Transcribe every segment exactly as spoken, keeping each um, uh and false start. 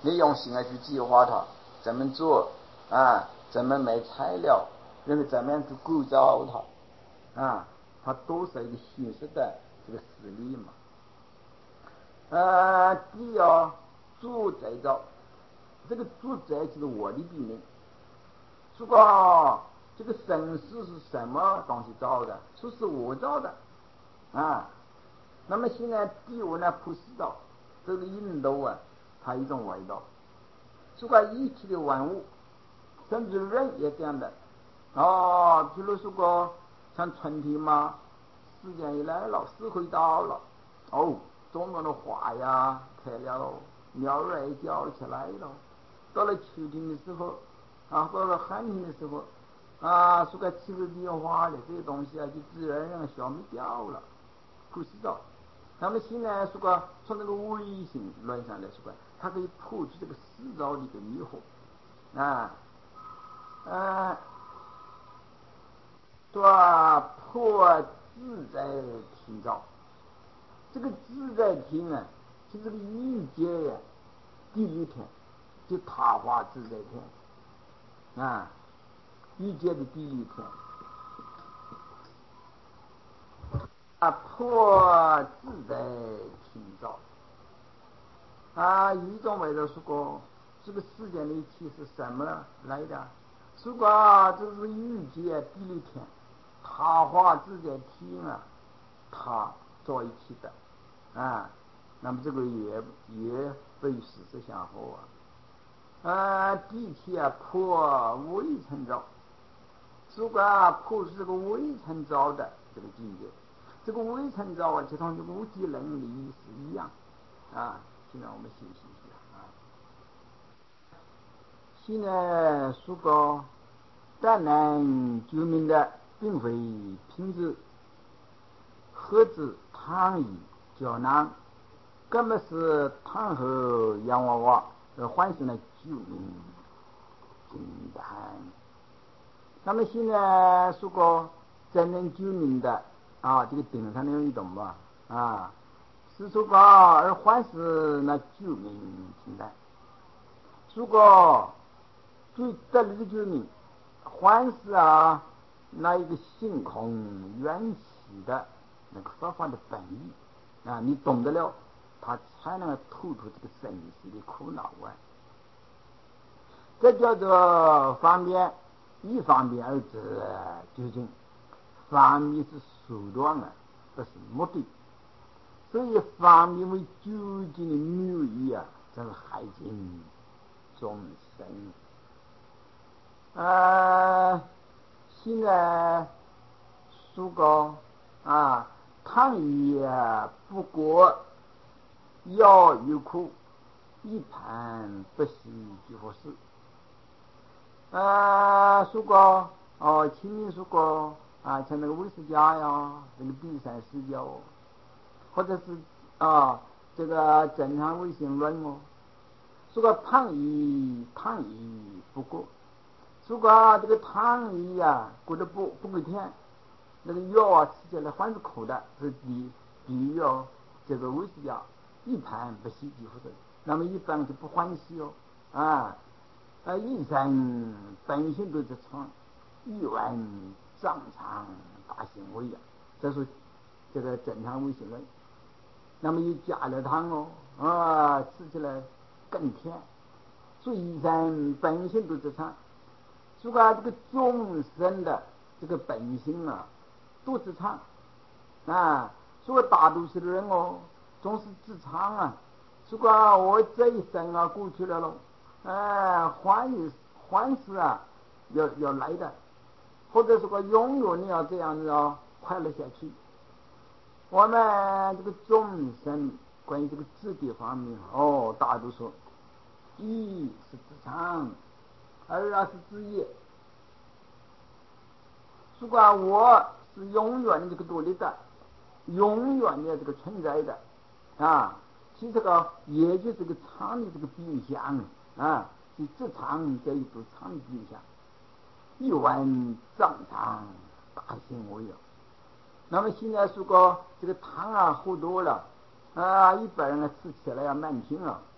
你用心啊去计划它，怎么做啊？怎么买材料，然后怎么样去构造它啊？它都是一个形式的这个实例嘛。呃，第二主宰造，这个主宰就是我的笔名。如果这个生死是什么东西造的？说是我造的啊。那么现在第五呢，普世道，这个印度啊，它一种外道。如果一体的万物，甚至人也这样的哦。比如说像春天嘛，时间一来了，时会到了哦，种种的花呀开了喽，鸟儿也叫起来了。到了秋天的时候啊，到了寒天的时候啊，说个气候变化的这些东西啊，就自然而然消灭掉了，不知道。那么现在说个从这个微型论上来说个，它可以破除这个世造的一个迷惑啊，呃，说破自在天造。这个自在天啊，是这个欲界呀，第六天，就他化自在天啊，欲界的第六天啊，破自在天造啊。一种为了说过这个世间的一切是什么来的？说过这是欲界第六天，他化自在天啊，他在一起的啊。那么这个也也被事实相合啊。啊，第七啊，破微尘造。如果破除这个微尘造的这个境界，这个微尘造啊，就同这个无极能的意思一样啊。现在我们休息一下啊。现在说过战难救命的并非品质，何止汤以胶囊，根本是汤和洋娃娃而唤醒了救命金丹。那么现在说过真正救命的啊，这个顶上的一种吧啊，是说过而唤醒那救命金丹。如果最得力的救命唤醒啊那一个性空缘起的那个佛法的本意啊，你懂得了，他才能突出这个生死的苦恼啊。这叫做方便，一方面而知究竟，方面是手段啊，不是目的。所以方便为究竟的谬义啊，这是害尽众生。呃，现在说过啊，汤也不过药有苦，一盘不习即佛事。呃，说过哦，前面说过啊，像那个威士加呀，这个第三世教，或者是啊这个正常卫生论哦，说个汤医汤医不过，说个这个汤医呀，过得不不够甜，那个药啊吃起来还是苦的，是比比喻哦这个威士加一盘不吸即佛事，那么一般就不欢喜哦啊。啊，一生本性都是常，一万丈长大行为啊，这是这个正常微生论。那么又加了糖哦啊，吃起来更甜。所以一生本性都是常，如果这个众生的这个本性啊都是常啊，所以大多数的人哦总是自常啊。如果我这一生啊过去了喽，哎，欢喜欢喜啊，要要来的，或者说个永远你要这样子哦，快乐下去。我们这个众生关于这个自己方面哦，大多数一是自常，二啊是自业。如果我是永远的这个独立的，永远的这个存在的啊，其实这个也就是这个常的这个表象啊。是自常这一组常的表象，一万丈长大行为了。那么现在说过这个汤啊喝多了啊，一般人吃起来要慢听了，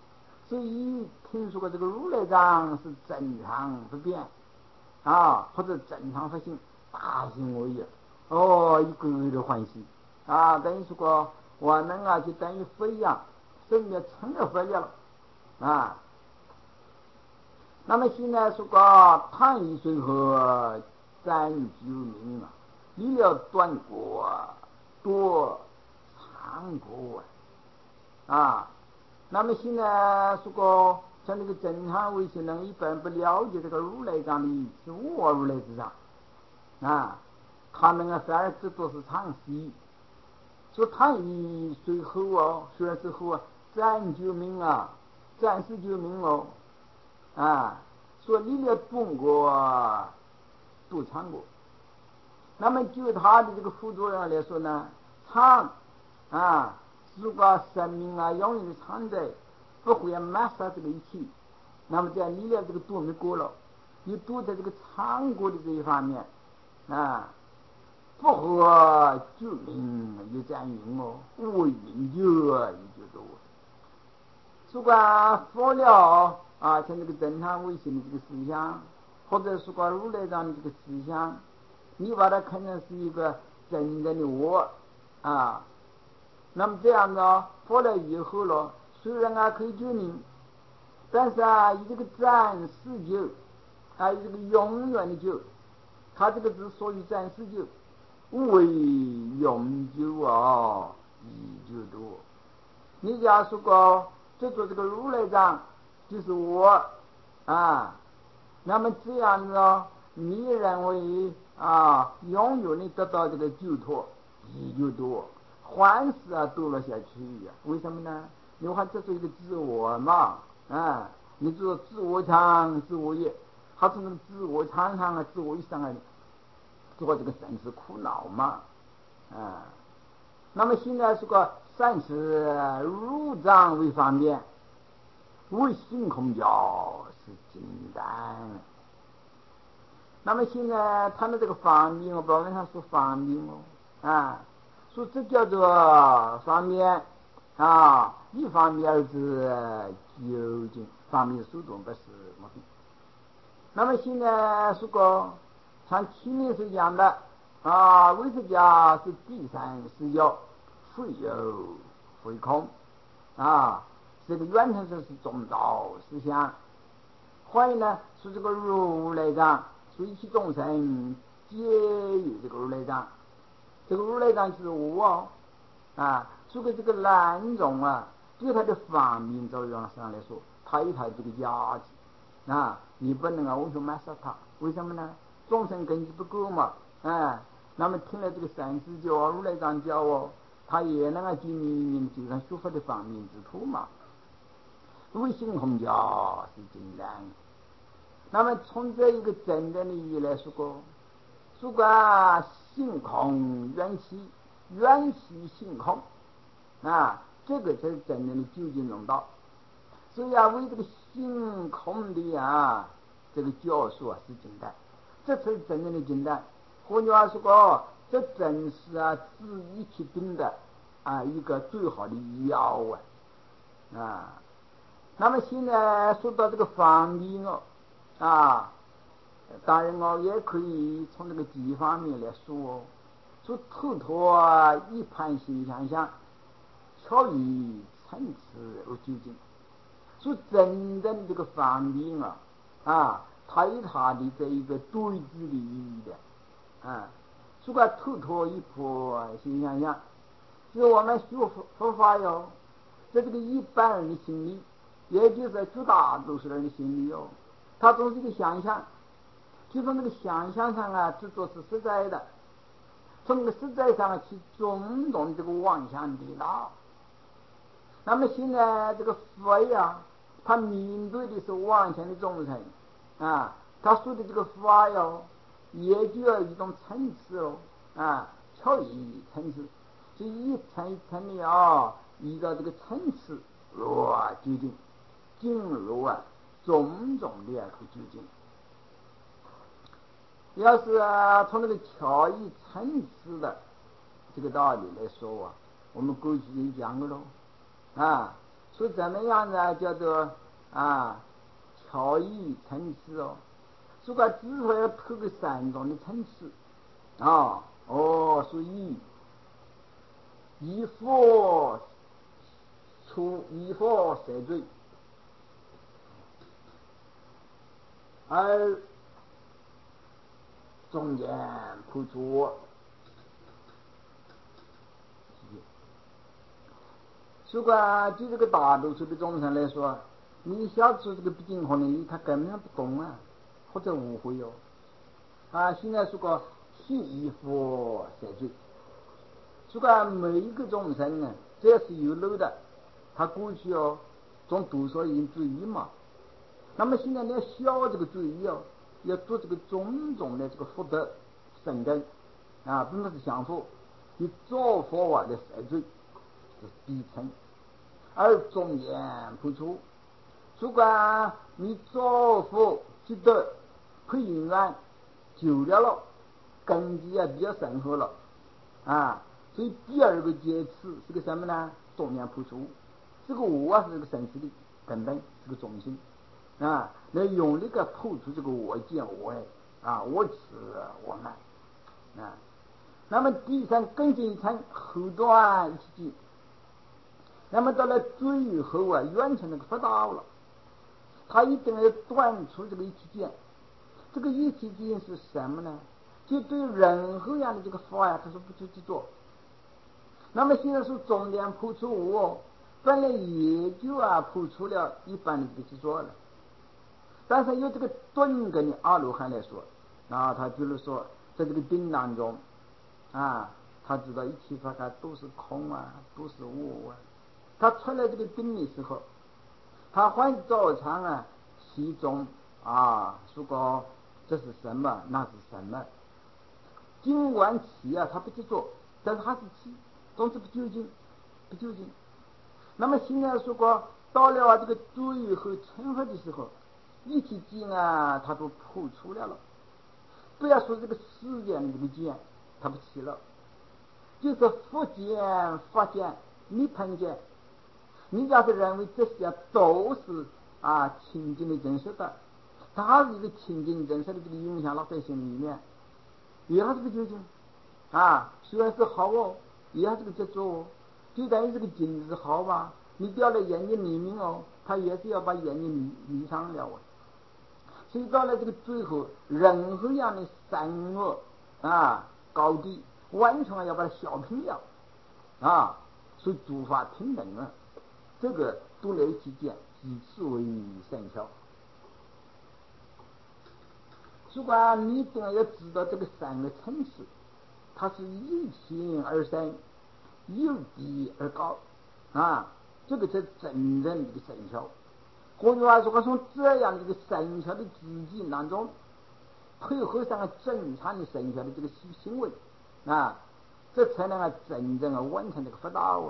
所以听说过这个如来藏是正常不变啊，或者正常发心，大行为也，哦，一个个的欢喜啊，等于说过我们啊就等于飞呀，生命成了飞了啊。那么现在说个贪欲随和占救命啊，离了断过多长过啊。那么现在说个像这个正常维行人一般不了解这个如来藏的意思，我如来之藏啊，他们啊反而只做是常识，说贪欲随后哦，虽然之后啊占救命啊，暂时救命哦啊。说离了中国都长过，那么就他的这个副作用来说呢，长啊，如果生命啊永远的长在，不会抹杀这个一切，那么这样离了这个度没过了，你度在这个长过的这一方面啊，不和救命有占用哦，无云就也就多。如果佛了啊，像这个正常维行的这个思想，或者说个如来藏的这个思想，你把它看成是一个真正的我啊，那么这样呢，佛了以后了，虽然啊可以救命，但是啊以这个暂时救，啊以这个永远的救，它这个只属于暂时救，无为永久啊，已就多。你假如说过就做这个如来藏就是我啊，那么这样呢，你认为啊永远的得到这个救脱也就多，欢事啊多了下去呀、啊？为什么呢？因为这是一个自我嘛啊，你做自我强自我业，他从那个自我强上啊自我意上啊做这个生死苦恼嘛啊。那么现在是个善持入藏为方便，为性空教是简单。那么现在他们这个方便，我表面上说方便哦啊，说这叫做方便啊，一方面而是究竟，方便速度不是目的。那么现在说个像前面是讲的啊，为什家是第三视角，非有非空啊，这个原则是中道思想。欢迎呢是这个如来藏，说一切众生皆有这个如来藏，这个如来藏就是我啊，这个这个难容啊，对它的方便作用上来说，它有它这个价值啊，你不能啊完全抹杀它。为什么呢？众生根基不够嘛，啊，那么听了这个三字教啊、如来藏教哦，他也能够给你就上学佛的方便之途嘛。为性空教是简单。那么从这一个真正的意义来说过，如果性空缘起，缘起性空啊，这个才是真正的究竟中道。所以啊，为这个性空的啊这个教授啊是简单，这才是真正的简单。换句话说过，这真是啊治一切病的啊一个最好的药啊啊。那么现在说到这个方便哦啊，当然哦也可以从这个几方面来说哦，说透脱一盘心想想，巧于层次而究竟。说真正的这个方便啊啊，它有它的这一个对峙的意义的啊。如果透脱一颗心想想，是我们学佛佛法哟，在这个一般人的心里，也就是绝大多数人的心里哦，他总是一个想象，就从那个想象上啊制作是实在的，从那个实在上去种种这个妄想的道。那么现在这个佛呀，他面对的是妄想的众生啊，他说的这个法哟，也就要一种层次哦啊，巧一层次，就一层一层的啊，依照这个层次哇究竟进入啊种种的啊去究竟。要是啊从那个巧一层次的这个道理来说啊，我们过去也讲过喽啊， 所以怎么样呢？叫做啊巧艺参差哦。如果智慧要透过三种的层次啊哦，所以以佛出以佛摄罪，而中间不足。如果就这个大多数的众生来说，你小出这个不尽可能，他根本不懂啊，或者误会哦。啊，现在说个悉以佛摄罪，如果每一个众生呢，只要是有漏的，他过去哦，总多少有罪业嘛。那么现在你要消这个罪业哦，要做这个种种的这个福德生根啊，并不是相互，你造佛法的摄罪是底层，而中间不出。如果你造福积德配因缘久了了，根基啊比较深厚了啊，所以第二个阶次是个什么呢？中间不出。这个我是这个生死的根本，这个中心啊，来用力个破除这个我见我爱啊，我执我慢啊。那么第三更进一层后端一起进，那么到了最后啊，完成那个佛道了，他一定要断除这个一体见。这个一体见是什么呢？就对任何样的这个法呀，他说不去去做。那么现在说重点破除我，本来也就啊破除了一般的这个去做了。但是由这个顿根的阿罗汉来说，啊，他就是说在这个定当中啊，他知道一切法它都是空啊，都是我啊。他出来这个定的时候，他还照常啊其中啊说过这是什么，那是什么。尽管起啊，他不去做，但是他是起，总之不究竟，不究竟。那么现在说过到了啊这个最后成佛的时候，一体见啊，他都破除了了。不要说这个世间的这个见，他不起了，就是佛见、法见、涅槃见。你要是认为这些都是啊清净的真实的，他是一个清净真实的这个影响了在心里面，也还是个究竟啊，虽然是好哦，也还是个执着哦。就等于这个镜子好吧，你掉了眼睛里面哦，他也是要把眼睛迷迷上了哦。所以到了这个最后，任何样的善恶啊高低，完全要把它消平了啊，所以诸法平等啊，这个都来起见，以此为善巧。如果你一定要知道这个三个层次，它是由浅而深，由低而高啊，这个才真正的善巧。换句话说，从这样的一个善巧的知见当中，配合上了正常的善巧的这个行为啊，这才能够真正的完成这个佛道啊。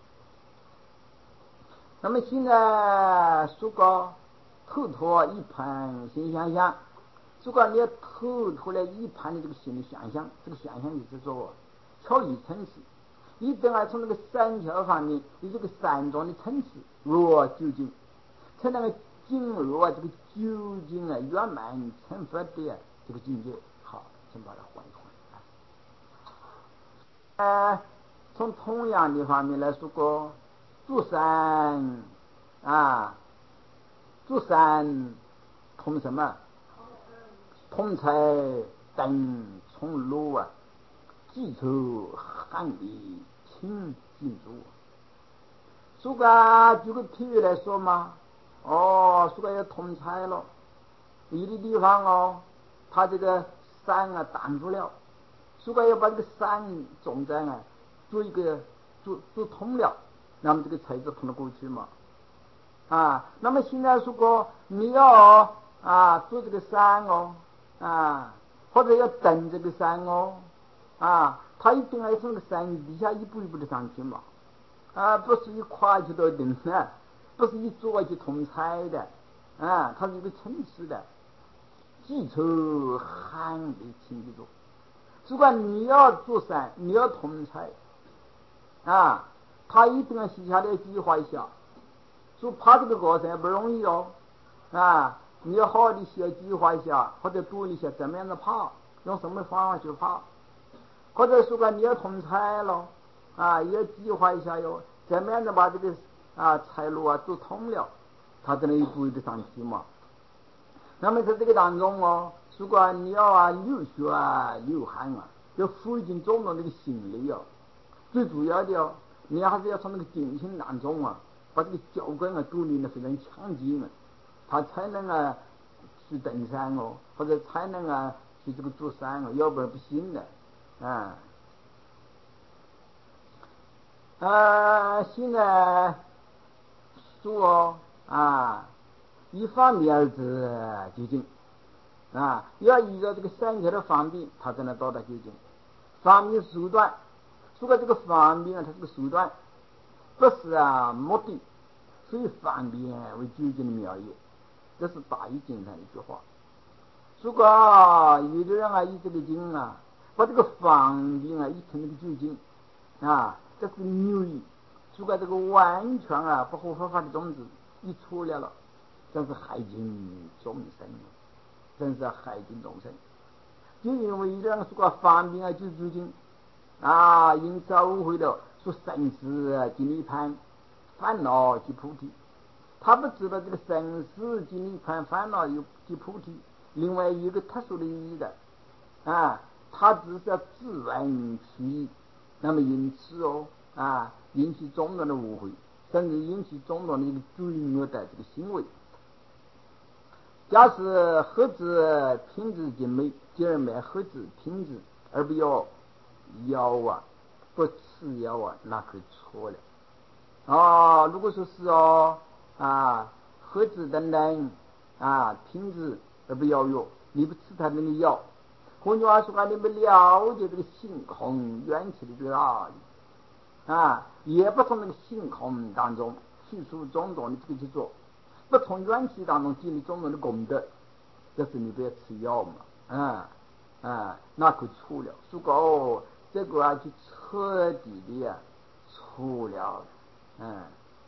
那么现在说个透脱一盘心想想，如果你要透脱了一盘的这个心的想象，这个想象就是说巧艺层次，一定要从这个三巧方面的这个三种的层次若究竟，才能够进入啊这个究竟啊圆满成佛的这个境界。好，请把它换一换。呃，从同样的方面来说过，诸善啊，诸善同什么？同财等从路啊，记仇汉理清净主。如果举个譬喻来说嘛，哦，如果要同财了，有的地方哦，他这个山啊挡住了，如果要把这个山种在啊，做一个做做通了，那么这个财就通得过去嘛。啊，那么现在如果你要啊做这个山哦，啊或者要等这个山哦，啊，他一定要从这个山底下一步一步的上去嘛，啊，不是一跨去到顶的，不是一坐去通猜的，啊，它是一个层次的，记仇hand的清记住。如果你要做山，你要通猜，啊，他一定要写下来计划一下。 所以爬这个过程也不容易哦，啊，你要好好的先计划一下，或者读一下怎么样的爬，用什么方法去爬，或者说你要通菜了，啊，也要计划一下哟，怎么样的把这个啊财路啊走通了，他才能一步一步上去嘛。那么在这个当中哦，如果你要啊流血啊流汗啊，要付尽种种那个心力哦，最主要的哦，你还是要从那个精神当中啊，把这个脚跟啊锻炼的非常强劲啊，他才能啊去登山哦，或者才能啊去这个做山哦，要不然不行的啊。啊，现在说啊，一方面而知究竟啊，要依照这个三条的方便，他才能到达究竟。方便手段，如果这个方便啊，它是个手段，不是啊目的，所以方便为究竟的妙也。这是大义经上的一句话。如果有的人啊，以这个经啊，把这个方便啊，一成那个究竟啊，这是谬义。如果这个完全啊不合佛法的宗旨一出来了，真是害尽众生，真是害尽众生。就因为这样说个方便啊，就究竟啊，因此误会了说生死即涅槃，烦恼即菩提。他不知道这个生死即涅槃，烦恼有即菩提，另外有一个特殊的意义的啊，他只是要自然去意，那么因此哦啊，引起众多的误会，甚至引起众多的一个罪恶的这个行为。假使何止品质精美，今儿买何止品质，而不要要啊，不吃药啊，那可错了。哦，如果说是哦啊，何止等等啊，品质而不要药，你不吃他那个药，换句话说啊，你不了解这个性空缘起的这个道理啊，也不从那个性空当中去除种种的这个去做。不从缘起当中建立种种的功德，这是你不要吃药嘛，啊啊，那可错了。如果哦，这个啊就彻底的呀错了，嗯，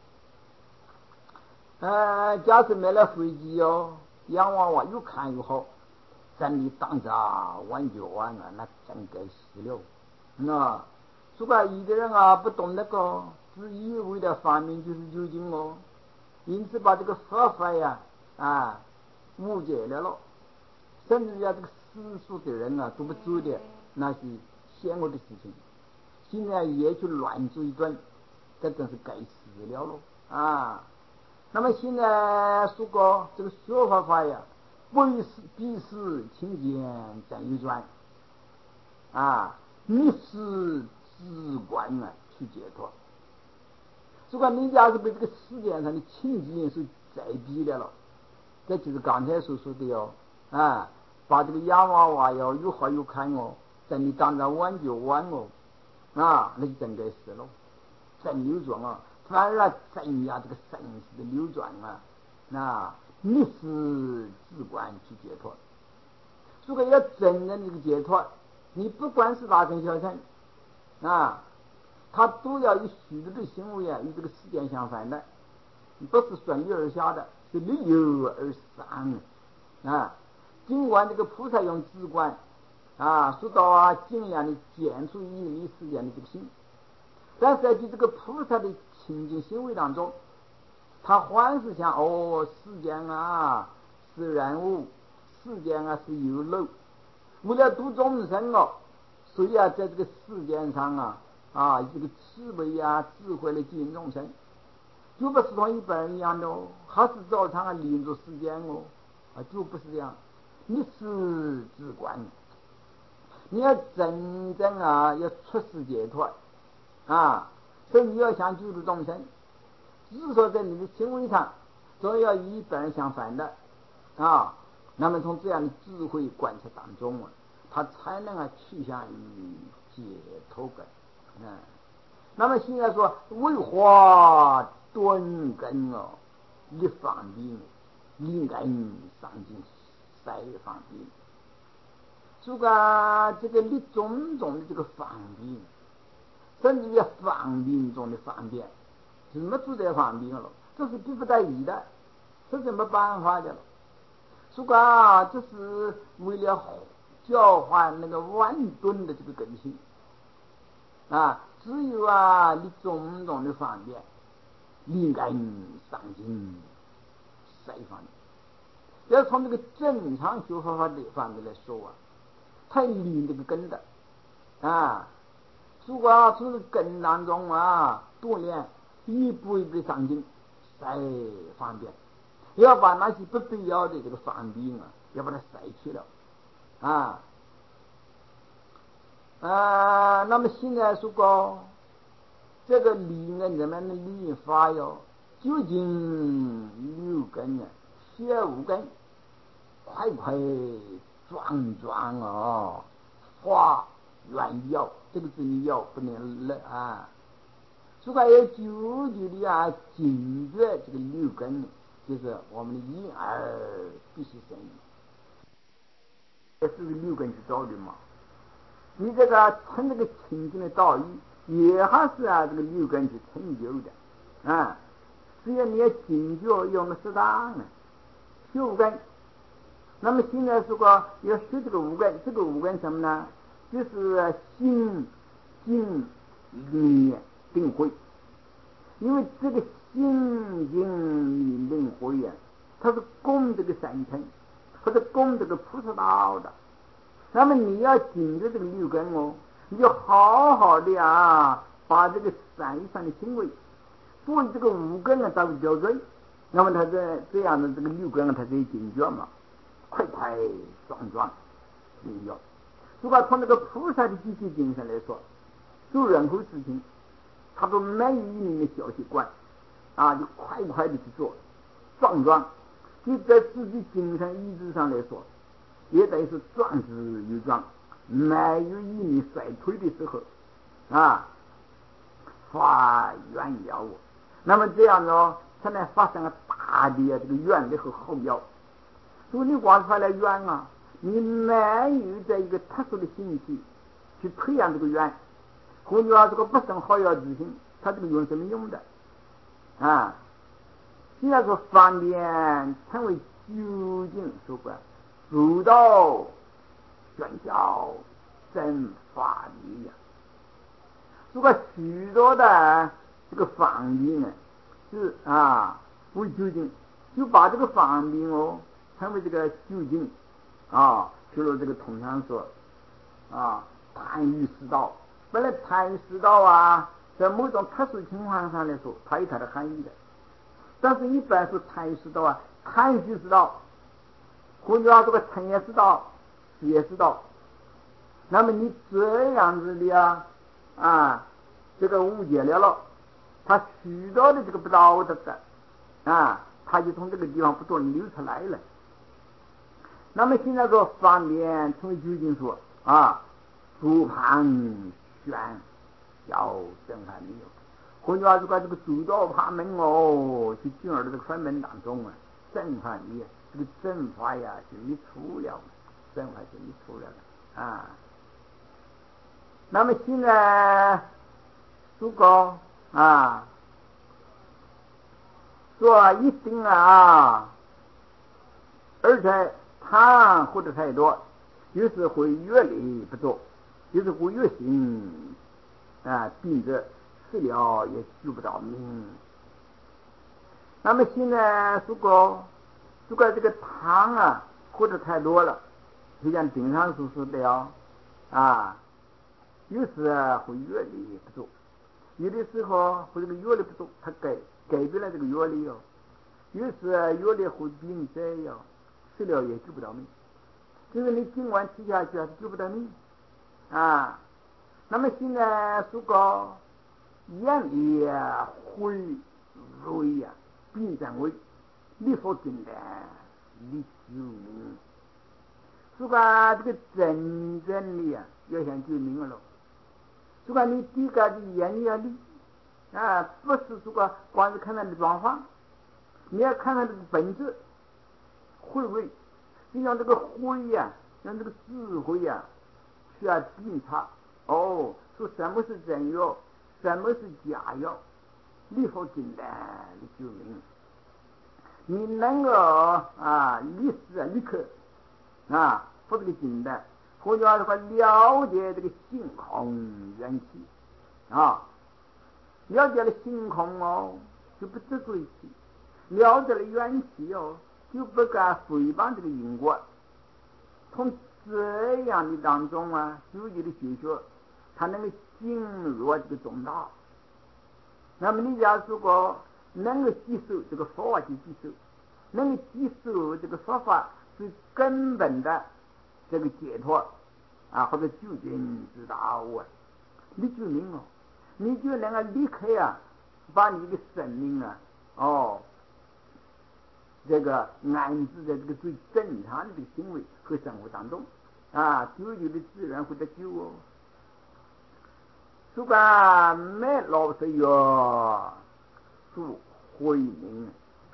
呃，假设买了飞机哦，洋娃娃又看又好，真的当着玩就玩啊，那真该死了。那如果有的人啊不懂那个，只以为的发明就是究竟哦。因此把这个佛法呀啊误解了了，甚至呀这个世俗的人啊都不做的那些险恶的事情，现在也去乱做一顿，这真是该死了喽啊！那么现在说过这个学佛法呀，不是必是清净真有转啊，你是直观啊去解脱。如果你家是被这个世界上的情境因素宰逼了了，这就是刚才所说的哟啊，把这个洋娃娃要又好又看哦，在你当着玩就玩哦啊，那就真该死了，真扭转啊，反而啊增加这个生死的扭转啊，那你是自观去解脱。如果要真正这个解脱，你不管是大乘小乘啊，他都要以许多的行为啊与这个世间相反的，不是顺流而下的，是逆流而上啊。尽管这个菩萨用智观啊说到啊尽量的减除一离世间的这个心，但是在这个菩萨的清净行为当中，他还是想哦世间啊是人物，世间啊是有漏，为了度众生哦，所以啊在这个世间上啊啊这个慈悲啊智慧的接引众生，就不是同一般人一样的哦，还是照常啊利用着时间哦啊，就不是这样。你是自观，你要真正啊要出世解脱啊，所以你要想救助众生，只是说在你的行为上总要与一般人相反的啊，那么从这样的智慧观察当中啊，他才能啊趋向于解脱感啊。那么现在说为花端根哦，一方面应该上进三方面，这个这个立种种的这个方便，甚至于方便中的方便，是没做这方便了， 这是逼不得已的，这是没办法的了。如果啊，这是为了交换那个万吨的这个根性啊，只有啊你种种的方面，立竿上进，谁方面？要从这个正常学方法的方面来说啊，太立这个根的啊。如果啊从这个根当中啊锻炼，一步一步的上进，谁方便？要把那些不必要的这个方便啊，要把它筛去了啊。啊，那么现在说过这个理呢，人们的理法哟，究竟六根啊，学五根，快快壮壮哦，发愿要，这个字你要不能了啊。如果要久久的啊，警觉这个六根，就是我们的眼耳必须生意，这是六根去造的嘛。你这个成这个清净的道义，也还是啊这个六根去成就的啊。只要你要警觉用的适当呢，学五根。那么现在如果要学这个五根，这个五根什么呢？就是心、静、念、定、慧。因为这个心、静、定、慧呀，它是供这个三乘，或者供这个菩萨道的。那么你要紧着这个六根哦，你就好好的啊，把这个三上的行为，所以这个五根啊达到标准，那么它这这样的这个六根啊，它可以警觉嘛，快快壮壮灵要。如果从这个菩萨的积极精神来说，做任何事情，他都没有一名的小习惯啊，就快快的去做，壮壮。就在自己精神意志上来说，也得是壮之又壮，没有一米衰退的时候啊，发愿要我。那么这样呢，才能发生了大的这个愿力和后要。所以你光发来愿啊，你没有这一个特殊的兴趣去培养这个愿，或者说这个不生好要之心，他这个愿是没用的啊。现在说方便成为究竟说过主道宣教真法理呀。如果许多的这个方便呢，是啊为究竟，就把这个方便哦成为这个究竟啊。就如这个通常说啊，贪欲失道，本来贪欲失道啊，在某种特殊情况上来说，它有它的含义的。但是一般是贪欲失道啊，贪欲失道，或者这个嗔也知道，喜也知道。那么你这样子的啊啊，这个误解了了，他许多的这个不道德的啊，他就从这个地方不断流出来了。那么现在说方便从究竟说啊，主旁宣要正法没有，或者说这个这个主道旁门哦，去进入这个分门当中啊，正法没有，这个正法呀就没出了，正法就没出了啊。那么现在如果啊说一定啊，而且贪或者太多，就是会越力不足，就是会越行啊，病者治疗也救不到命。那么现在如果如果这个糖啊或者太多了，就像经常所说的哦啊，有时会越力不足，有的时候会这个越力不足，它改改变了这个越力哦，有时越力会病灾哟，治疗也救不到命，就是你尽管吃下去还是救不到命啊。那么现在如果眼也会锐呀，病在位，立佛经的立救命。如果这个真正的呀要想救命了，如果你第一个的眼要立啊，不是如果光是看他的状况，你要看他这个本质，慧慧，就像这个慧呀，像这个智慧呀，需要定察哦，说什么是真药，什么是假药你否定的你救命，你能够啊立事立刻啊不这个进的，或者说了解这个性空缘起啊，了解了性空哦，就不执着一起，了解了缘起哦，就不敢诽谤这个因果。从这样的当中啊，自己的学学，他能够进入这个中道。那么你假如说能够接受这个佛法去接受，能够接受这个佛法是根本的这个解脱啊，或者究竟之道啊，你就能哦，你就能够立刻啊，把你的生命啊，哦，这个安置在这个最正常的这个行为和生活当中啊，自己的自然会得救哦。如果没老师药助慧命，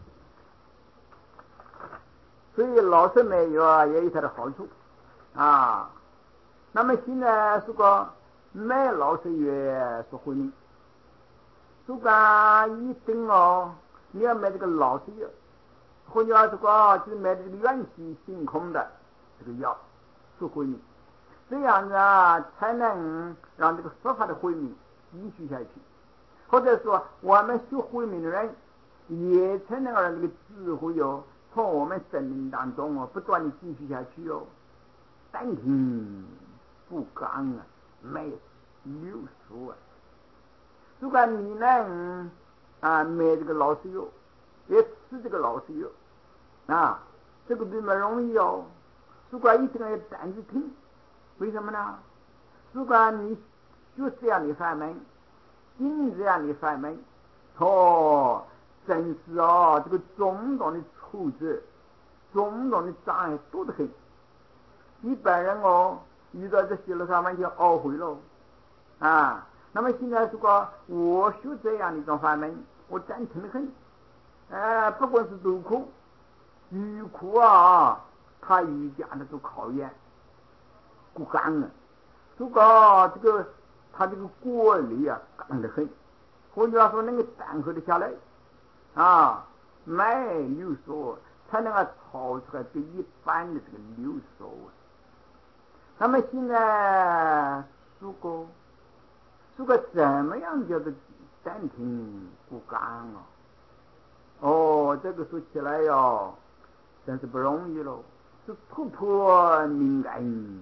所以老师没药也有它的好处啊。那么现在如果没老师药是慧命，如果一定哦，你要买这个老师药，或者是说就是买这个元气性空的这个药是慧命，这样子啊才能让这个佛法的慧命继续下去，或者说我们学慧命的人也才能让这个智慧哦从我们生命当中哦不断的继续下去哦，单停不刚啊，没流速啊。如果你能啊买这个老师药，也吃这个老师药啊，这个并不容易哦。如果一定要胆子听，为什么呢？如果你学这样的法门，进这样的法门，哦，真是哦，这个种种的挫折，种种的障碍多得很。一般人哦，遇到这些了，他们就懊悔了啊。那么现在如果我学这样的一种法门，我赞成的很，哎，不管是多苦、欲苦啊，他愈加的都考验骨刚啊。如果这个他这个果力啊刚得很，或者说能够担合得下来啊，没有所才能够超出来比一般的这个流手啊。那么现在如果如果怎么样叫做暂停骨刚啊？哦，这个说起来哟，真是不容易喽，是突破敏感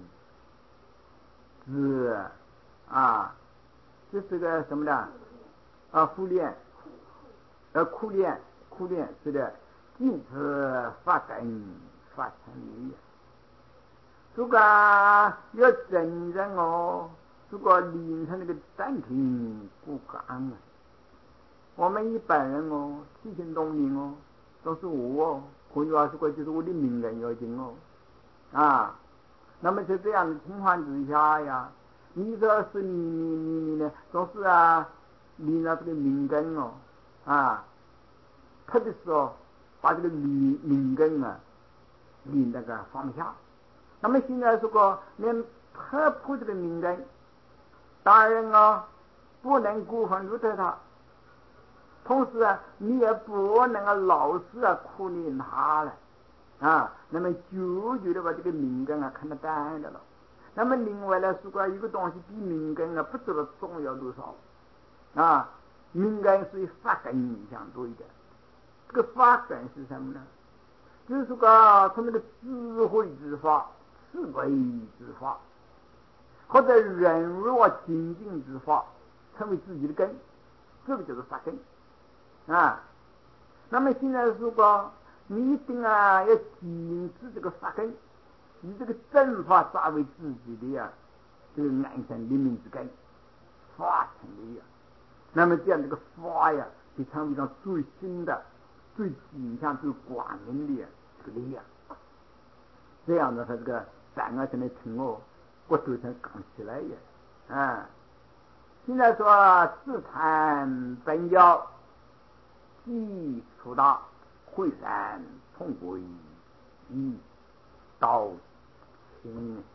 是啊，这是个什么呢？啊，苦练，呃，苦练，苦练是的，坚持发根发成力。如果要真正哦，如果练成那个暂停骨刚啊，我们一般人哦，起心动念哦，都是我哦，或者说是就是我的名人要紧哦，啊，那么在这样的情况之下呀，你说是你你你你呢，总是啊，离了这个命根哦，啊，特别是哦，把这个命命根啊，离那个放不下。那么现在如果连突破这个命根，当然啊，不能过分入得他。同时啊，你也不能够老是啊苦练他了啊，那么久久的把这个命根啊看得淡的了。那么另外呢，如果一个东西比命根啊不知道重要多少啊，命根是以法根影响多一点。这个法根是什么呢？就是说从那个智慧之法、智慧之法，或者忍辱精进之法，成为自己的根，这个就是法根。啊，那么现在如果你一定啊要坚持这个法根，以这个正法作为自己的呀、啊、这个安身立命之根，法成的呀，那么这样这个法呀，就成为一种最新的、最坚强、最光明的这个力量。这样的他这个三个现在听我，我都成刚起来呀，啊，现在说自参本教。既出大惠山同归一道清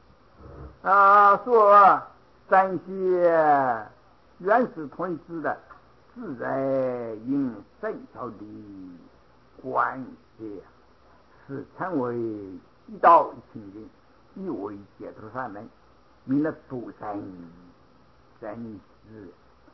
啊，说山西原始同一支的自在因圣巧的关系，是成为一道清净，一为解脱法门，名了独生真实。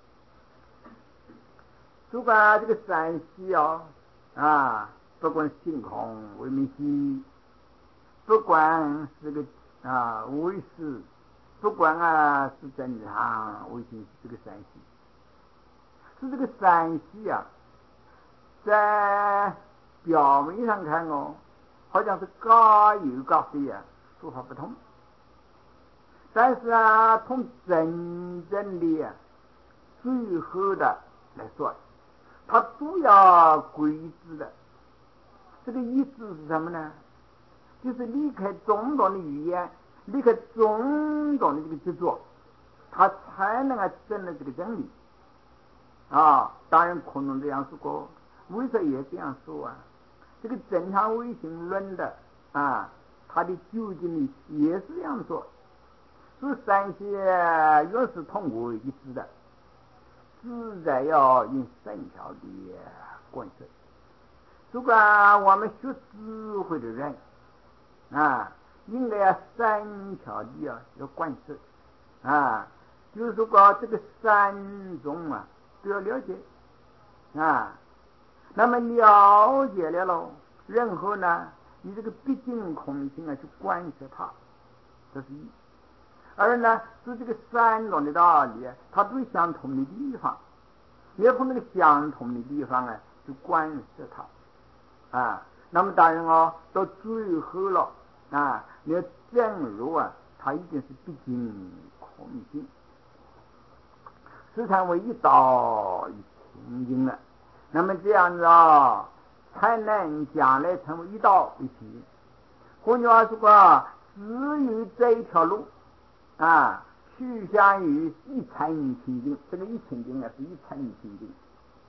不管这个山西哦啊，不管星空为明西，不管是个啊为师，不管啊是正常为行这个山西，是这个山西啊，在表面上看哦，好像是高有高低啊，说法不同。但是啊，从真正的啊最后的来说，它主要归之的这个意思是什么呢？就是离开种种的语言，离开种种的这个执着，它才能够证了这个真理啊。当然可能这样说过，为什么也这样说啊？这个正常唯心论的啊，它的究竟也是这样说，是三些原是通过一致的，自然要用圣巧的贯彻。如果我们学智慧的人啊，应该要三巧的啊要贯彻啊，就是说这个三种啊都要了解啊。那么了解了喽，然后呢，你这个毕竟空性啊去贯彻它，这是一。而呢，是这个三种的道理，它都相同的地方，也从那个相同的地方啊去贯彻它。啊，那么当然哦，到最后了啊，你要正如啊，它一定是毕竟空性，时常为一道一清净了。那么这样子啊，才能将来成为一道一体。换句话说啊，只有这一条路啊，趋向于一层清净。这个一清净啊，是一层清净。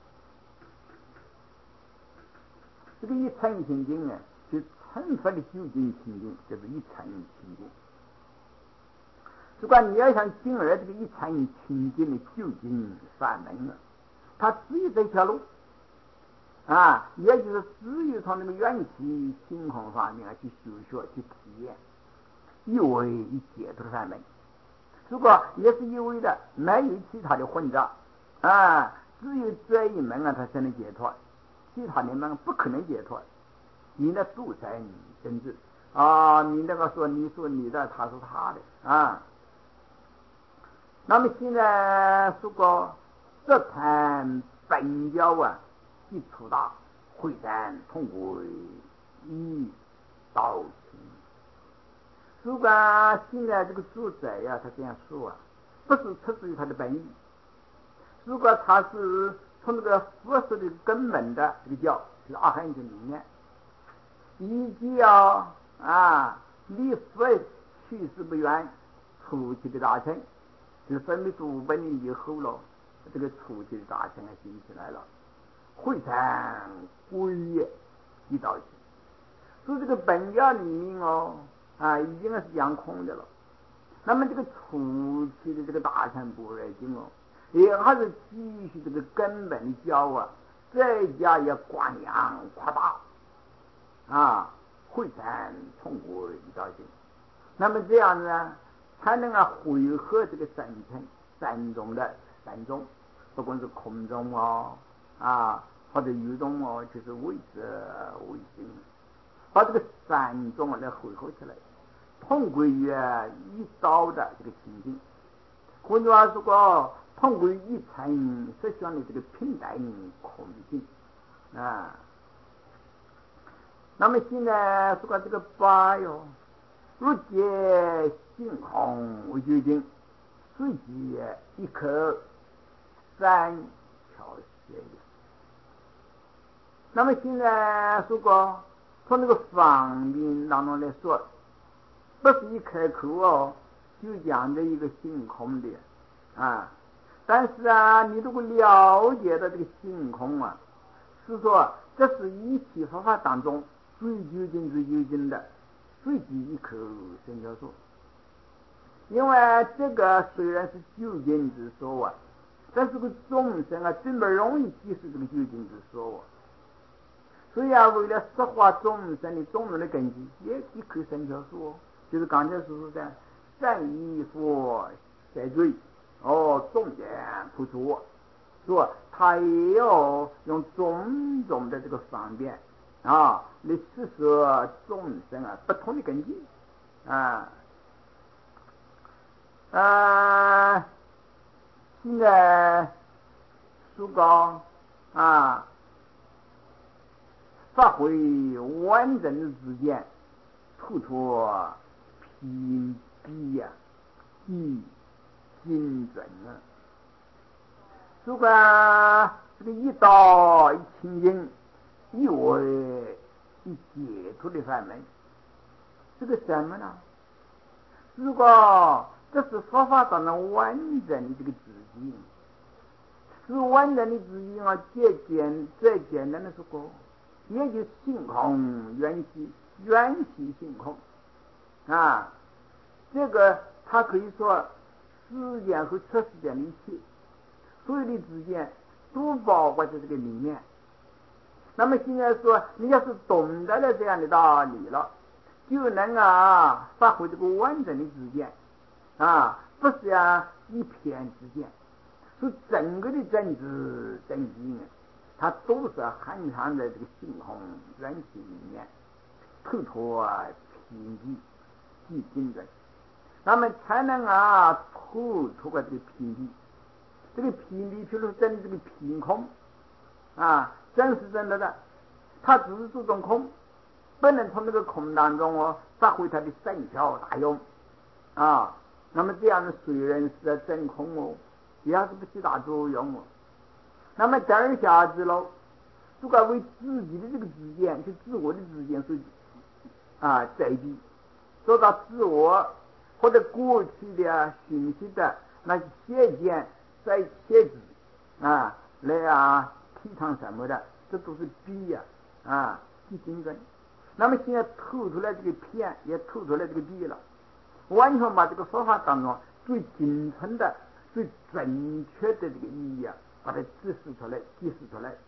这个一层清净呢，就成佛的究竟清净，就是一层清净。如果你要想进而这个一层清净的究竟法门了，它只有这条路啊，也就是只有从那个缘起性空方面啊去修学去体验，一为一解脱的法门。如果也是一为的，没有其他的混杂啊，只有这一门啊，它才能解脱。其他的门不可能解脱，你的独生真知啊，你那个说你说你的，他说他的啊。那么现在说过这谈本教啊，基础大，会战通过一道清。如果现在这个作者呀，他这样说啊，不是出自于他的本意。如果他是从这个佛说的根本的这个教，就是阿含经里面，以及要啊离佛去世不远初期的大乘，就分别读本以后了，这个初期的大乘啊兴起来了，会禅归一道行。所以这个本教里面哦啊已经是讲空的了。那么这个初期的这个大乘般若经哦，也还是继续这个根本的教啊，再加以广扬扩大啊，会禅通过一道经。那么这样呢，才能啊汇合这个三乘三种的三种，不管是空中哦啊，或者宇中哦，就是为者为心，把这个三种来汇合起来，通归于一道的这个清净。换句话说过，通归一层实相的这个平等空性啊。那么现在说过这个八哟，如解性空为究竟，随即一口三条线。那么现在说过，从那个方面当中来说，不是一开口哦就讲的一个性空的啊。但是啊，你如果了解到这个性空啊，是说这是一切佛法当中最究竟最究竟的，随即一口生教说。因为这个虽然是究竟之说啊， 但是个众生啊，真不容易接受这个究竟之说。所以啊，为了实化众生的种种的根基，也也可以生条说，就是刚才所说的善意佛赦罪，哦，重点突出，说他也要用种种的这个方便啊，来施舍众生啊不同的根基啊啊，现在书高啊，发挥完整的之间，突出评比呀，以精准啊。如果这个一道一清净，一为一解脱的法门，这个什么呢？如果这是佛法当中完整的这个自己，是完整的自己啊，最简最简单的说，也就是性空缘起，缘起性空啊，这个它可以说时间和出时间的一切，所有的之间都包括在这个里面。那么现在说，你要是懂得了这样的道理了，就能啊发挥这个完整的之间啊，不是啊一片之间，是整个的政治政经，它都是含藏在这个性空缘起里面，透脱平静即精准，那么才能啊透脱过这个平静。这个平地就是真的这个凭空啊，真是真的的，他只是注重空，不能从这个空当中哦发挥它的圣效大用啊。那么这样的虽然是真空哦，也还是不起大作用哦。那么等一下子喽，如果为自己的这个之间，就自我的之间所啊在地，说到自我或者过去的信息的那些现见在切子啊来啊提倡什么的，这都是逼呀 啊, 啊即精准。那么现在透出来这个片，也透出来这个逼了，完全把这个说法当中最精纯的、最准确的这个意义啊，把它揭示出来、揭示出来。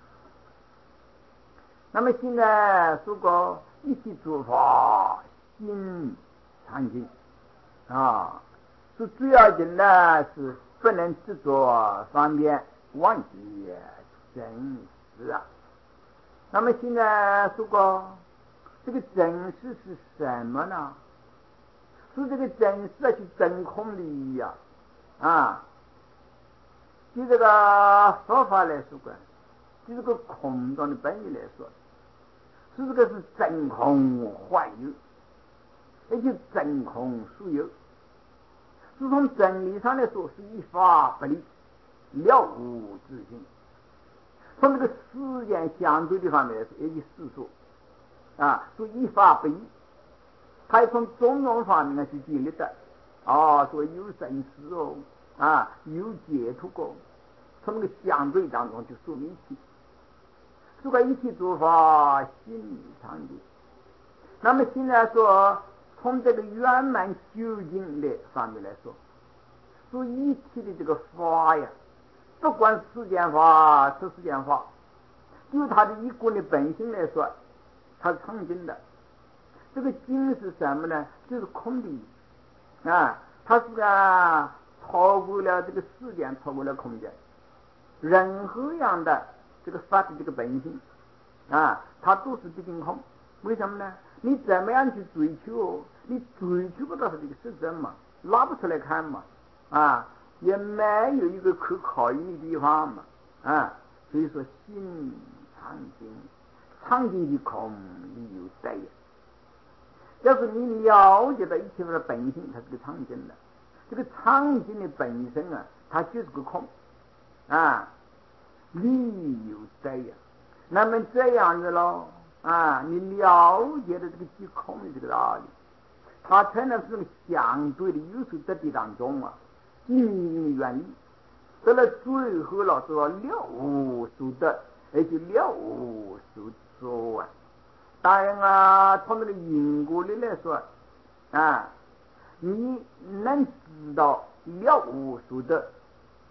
那么现在说过一切诸法心常净啊，是主要的呢是不能执着方便忘记真实啊。那么现在说过这个真实是什么呢？是这个真实啊，是真空的意义啊啊。就这个说法来说过，就这个空中的本意来说，是这个是真空幻有，也就真空属有。是从真理上来说，是一法不离，了无自性。从这个时间相对的方面来说，也就是世俗啊，是一法不依。他从种种方面去建立的，啊，说有生死哦，啊，有解脱过，从那个相对当中就说明起，这个一切诸法心常净。那么现在说，从这个圆满究竟的方面来说，说一切的这个法呀，不管世间法、出世间法，就它的一个的本性来说，它是常净的。这个净是什么呢？就是空的啊，它是啊超过了这个时间，超过了空间，任何样的这个法的这个本性啊，它都是毕竟空。为什么呢？你怎么样去追求，你追求不到它这个实证嘛，拉不出来看嘛啊，也没有一个可考验的地方嘛啊，所以说心常净，常净的空里有在呀。要是你了解到一切的本性，它是个常净的，这个常净的本身啊，它就是个空啊，理有在呀。那么这样子喽啊，你了解了这个即空的这个道理，它才能是相对的有所得的当中啊，经营原理，得了最后了说了无所得，而且了无所说啊。当然啊，从那个因果里来说啊，你能知道了无所得，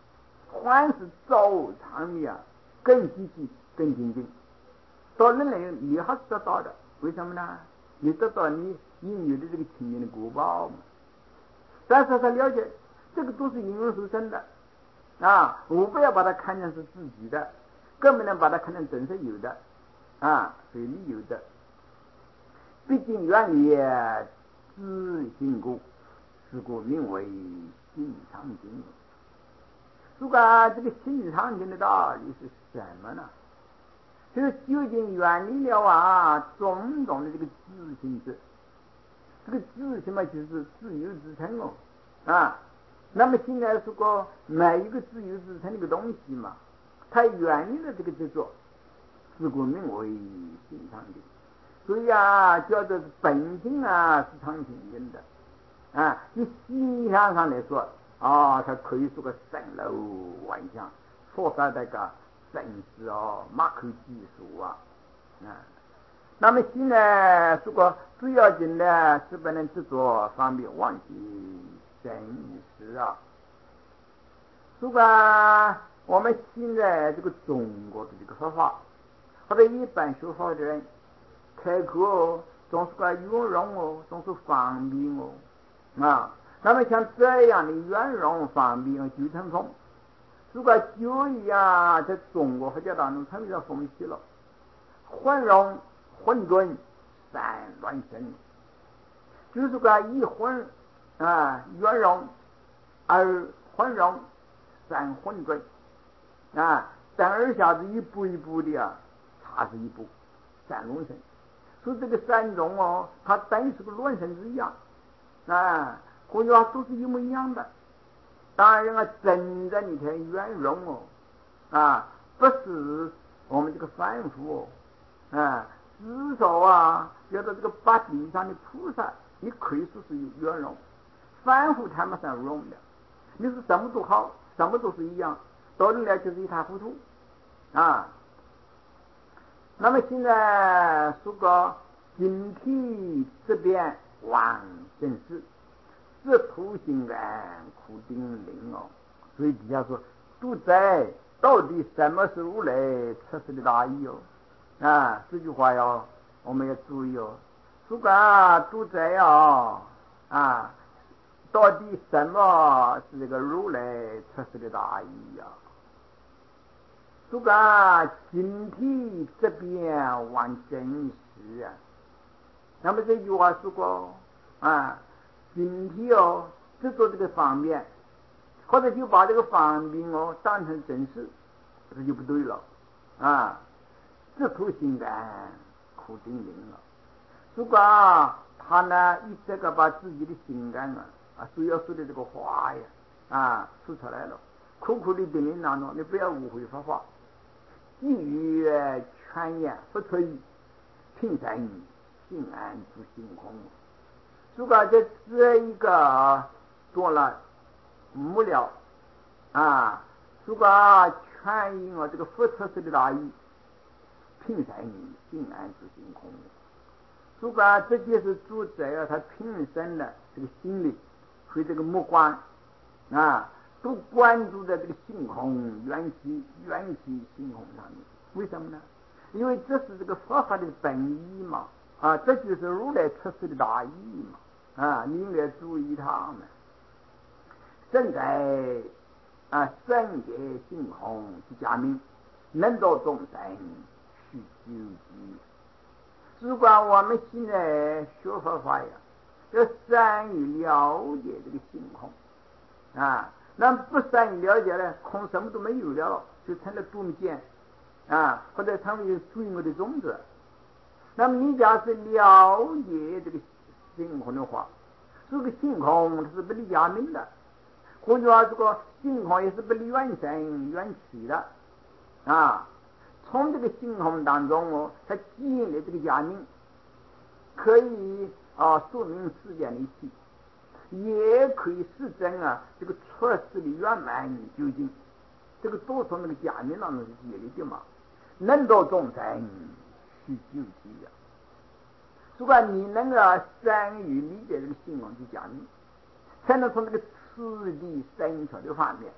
凡是周长的啊，更积极、更精进。到人类你还是得到的，为什么呢？你得到你应有的这个亲民的果报嘛。但是他了解这个都是因缘所生的啊，我不要把它看成是自己的，更不能把它看成真是有的啊，所以你有的。毕竟远离自性故，是故名为心常经。如果这个心常经的道理是什么呢？就是究竟远离了啊种种的这个自性质，这个自性嘛就是自由自称哦啊。那么现在如果每一个自由自称的一个东西嘛，它远离了这个执着，是故名为心常经。所以啊，叫做本性啊是常清净的啊。以形象上来说啊，它可以说个神楼万象，说在那个真是哦马口技术啊啊。那么现在如果主要紧的是不能执着方面忘记真实啊。如果我们现在这个中国的这个说法，或者一般学法的人开口哦，总是个圆融哦，总是方便哦啊。那么像这样的圆融方便就成风。如果就一样在中国佛教当中成为了风气了，混融混沌散乱生，就是个一混啊圆融，而混融散混沌啊，但而下子一步一步的啊，差是一步散乱生。所以这个三种哦，它等于是个乱生之一样啊，换句话都是一模一样的。当然啊，真正的圆融哦啊，不是我们这个凡夫哦啊，至少啊，要到这个八地上的菩萨，你可以说是圆融。凡夫谈不上融的，你是什么都好，什么都是一样，到人来就是一塌糊涂啊。那么现在说个今体这边往生事，这图形感苦定灵哦。所以底下说度灾到底什么是如来出世的大意哦啊，这句话要我们要注意哦。如果度灾哦啊，到底什么是这个如来出世的大意呀？如果今体这边往真实啊，那么这句话说过啊，今体哦，执着这个方面，或者就把这个方便哦当成真实，这就不对了啊。这图心感苦定灵了。如果他呢一这个把自己的心感啊啊所要说的这个话呀啊说出来了，苦苦的定灵当中，你不要误会说话。基于全言不出于平生心安住心空。如果这这一个做了木料啊，如果全因我这个不出世的大意，平生心安住心空。如果这就是主宰了他平生的这个心理和这个目光啊，都关注在这个性空缘起缘起性空上面。为什么呢？因为这是这个佛法的本意嘛啊，这就是如来出世的大意嘛啊，你应该注意他们。正在啊圣洁性空之家名，能度众生去究极。只管我们现在学佛法呀，要善于了解这个性空啊，那不善于了解呢，空什么都没有了，就成了洞见啊，或者成为罪恶的种子。那么你假是了解这个性空的话，这个性空它是不离假名的，换句话说，性空也是不离缘生缘起的啊。从这个性空当中哦，它基因的这个假名，可以啊说明世间的一切，也可以实证啊这个出世的圆满究竟。这个都从那个假名当中是解离的嘛，能度众生去究极呀。如果你能够善于理解这个性空的假名，才能从这个次第深巧的方面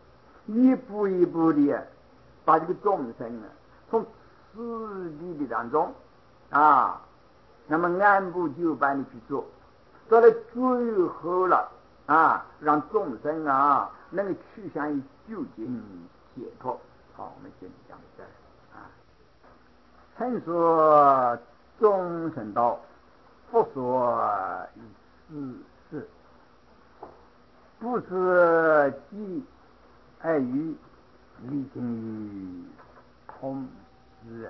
一步一步的把这个众生啊从此地的当中啊，那么按部就班的去做，到了最后了啊，让众生啊能够趋向于究竟解脱。好，我们先讲到这儿啊。曾说众生道，不说于世事，不是即爱于理性于空时，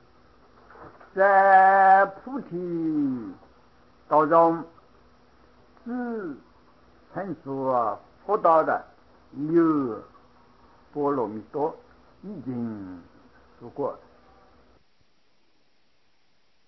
在菩提道中，自曾说佛道的有波罗蜜多已经说过，